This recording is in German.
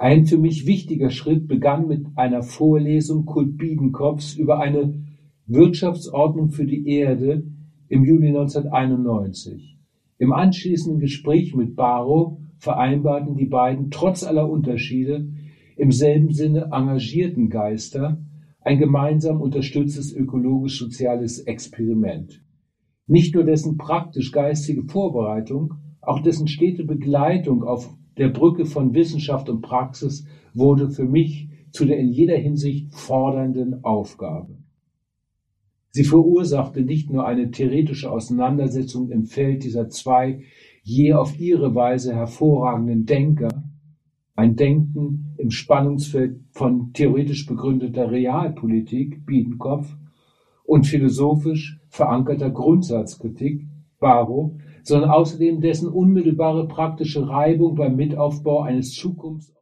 Ein für mich wichtiger Schritt begann mit einer Vorlesung Kurt Biedenkopfs über eine Wirtschaftsordnung für die Erde im Juli 1991. Im anschließenden Gespräch mit Barrow vereinbarten die beiden trotz aller Unterschiede im selben Sinne engagierten Geister ein gemeinsam unterstütztes ökologisch-soziales Experiment. Nicht nur dessen praktisch-geistige Vorbereitung, auch dessen stete Begleitung auf der Brücke von Wissenschaft und Praxis wurde für mich zu der in jeder Hinsicht fordernden Aufgabe. Sie verursachte nicht nur eine theoretische Auseinandersetzung im Feld dieser zwei je auf ihre Weise hervorragenden Denker, ein Denken im Spannungsfeld von theoretisch begründeter Realpolitik, Biedenkopf, und philosophisch verankerter Grundsatzkritik, Barrow, sondern außerdem dessen unmittelbare praktische Reibung beim Mitaufbau eines